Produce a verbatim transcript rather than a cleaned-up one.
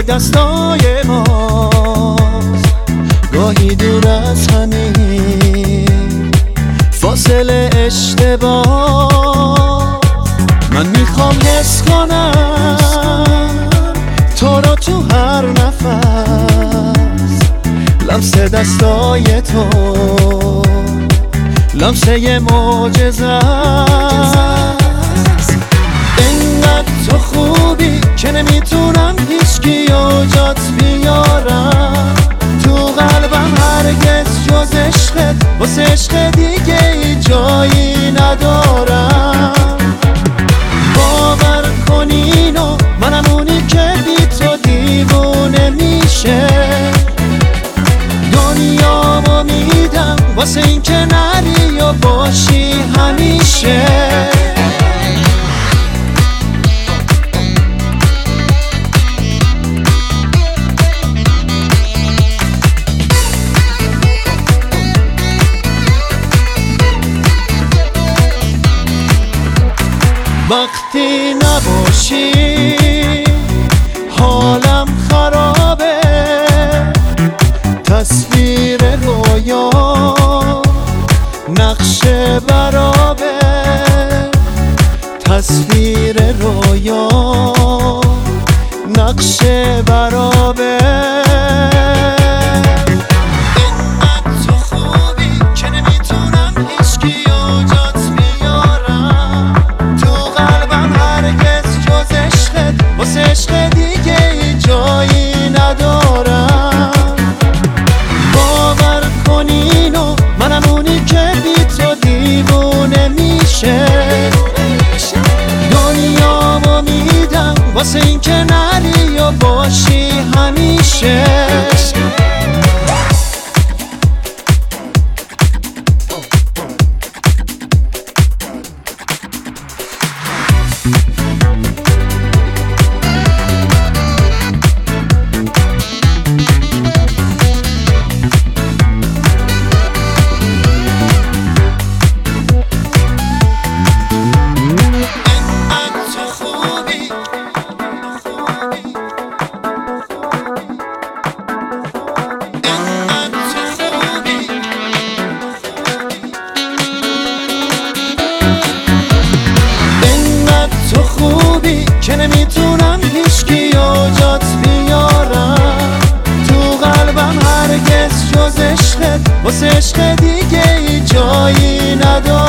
دستای ماست، گاهی دور از همین فاصله اشتباه. من میخوام حس کنم تو رو تو هر نفس، لمس دستای تو لمسه یه معجزه است. اینقدر تو خوبی که نمیتونم هیچکی رو جات بیارم، تو قلبم هرگز جز عشقت، واسه عشق دیگه ای جایی ندارم. باور کن اینو، منم اونی که بی تو دیوونه میشه، دنیامو میدم واسه این که نری و باشی همیشه. وقتی نباشی حالم خرابه، تصویر رویا نقشه برابه، تصویر رویا نقشه برابه. عشق دیگه ای جایی ندارم. باور کن اینو، منم اونی که بی تو دیوونه میشه، دنیامو میدم واسه این که نری و باشی همیشه. تو خوبی که نمیتونم هیچکی رو جات بیارم، تو قلبم هرگز جز عشقت، واسه عشق دیگه ای جایی ندارم.